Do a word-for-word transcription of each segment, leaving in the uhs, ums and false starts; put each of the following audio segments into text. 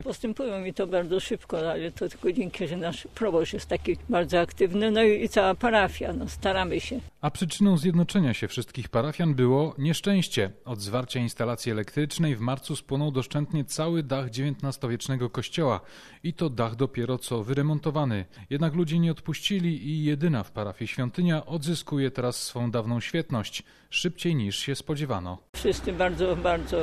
Postępują mi to bardzo szybko, ale to tylko dzięki, że nasz proboszcz jest taki bardzo aktywny, no i cała parafia, no staramy się. A przyczyną zjednoczenia się wszystkich parafian było nieszczęście. Od zwarcia instalacji elektrycznej w marcu spłonął doszczętnie cały dach dziewiętnastowiecznego kościoła i to dach dopiero co wyremontowany. Jednak ludzie nie odpuścili i jedyna w parafii świątynia odzyskuje teraz swą dawną świetność, szybciej niż się spodziewano. Wszyscy bardzo, bardzo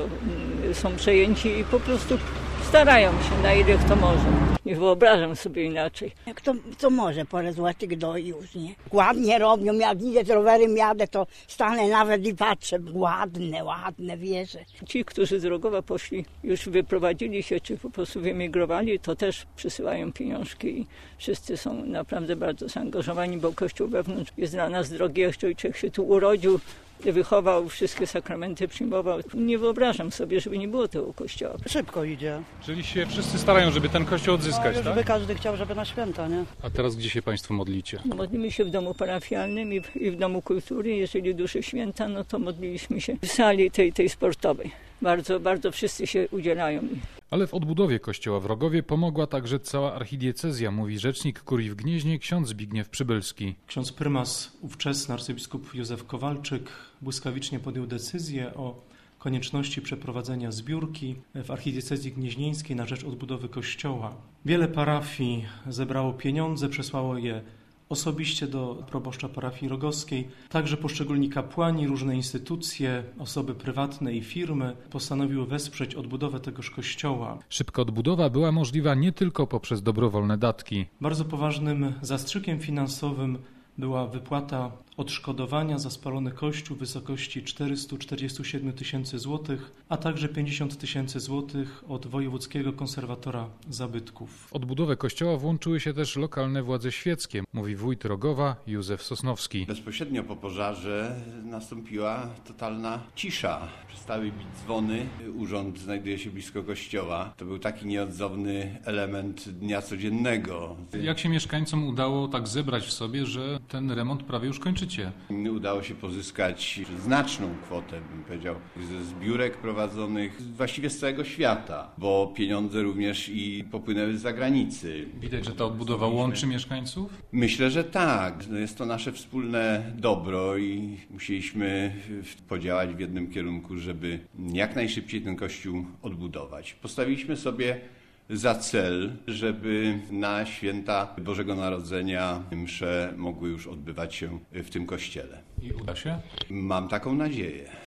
są przejęci i po prostu starają się, na ile kto może. Nie wyobrażam sobie inaczej. Kto co może parę złotych do już, nie? Ładnie robią, jak idę z rowerem jadę, to stanę nawet i patrzę. Ładne, ładne wieże. Ci, którzy z Rogowa poszli, już wyprowadzili się, czy po prostu wyemigrowali, to też przysyłają pieniążki i wszyscy są naprawdę bardzo zaangażowani, bo Kościół wewnątrz jest dla nas drogi. Jak człowiek się tu urodził, wychował, wszystkie sakramenty przyjmował. Nie wyobrażam sobie, żeby nie było tego kościoła. Szybko idzie. Czyli się wszyscy starają, żeby ten kościół odzyskać, no, tak? Żeby każdy chciał, żeby na święta, nie? A teraz gdzie się Państwo modlicie? Modlimy się w domu parafialnym i w, i w domu kultury. Jeżeli duszy święta, no to modliliśmy się w sali tej, tej sportowej. Bardzo, bardzo wszyscy się udzielają. Ale w odbudowie kościoła w Rogowie pomogła także cała archidiecezja, mówi rzecznik kurii w Gnieźnie ksiądz Zbigniew Przybylski. Ksiądz prymas ówczesny arcybiskup Józef Kowalczyk błyskawicznie podjął decyzję o konieczności przeprowadzenia zbiórki w archidiecezji gnieźnieńskiej na rzecz odbudowy kościoła. Wiele parafii zebrało pieniądze, przesłało je osobiście do proboszcza parafii rogowskiej. Także poszczególni kapłani, różne instytucje, osoby prywatne i firmy postanowiły wesprzeć odbudowę tegoż kościoła. Szybka odbudowa była możliwa nie tylko poprzez dobrowolne datki. Bardzo poważnym zastrzykiem finansowym była wypłata odszkodowania za spalony kościół w wysokości czterysta czterdzieści siedem tysięcy złotych, a także pięćdziesiąt tysięcy złotych od wojewódzkiego konserwatora zabytków. W odbudowę kościoła włączyły się też lokalne władze świeckie, mówi wójt Rogowa Józef Sosnowski. Bezpośrednio po pożarze nastąpiła totalna cisza. Przestały bić dzwony, urząd znajduje się blisko kościoła. To był taki nieodzowny element dnia codziennego. Jak się mieszkańcom udało tak zebrać w sobie, że ten remont prawie już kończycie? Udało się pozyskać znaczną kwotę, bym powiedział, ze zbiórek prowadzonych właściwie z całego świata, bo pieniądze również i popłynęły z zagranicy. Widać, że ta odbudowa łączy mieszkańców? Myślę, że tak. Jest to nasze wspólne dobro i musieliśmy podziałać w jednym kierunku, żeby jak najszybciej ten kościół odbudować. Postawiliśmy sobie za cel, żeby na święta Bożego Narodzenia msze mogły już odbywać się w tym kościele. I uda się? Mam taką nadzieję.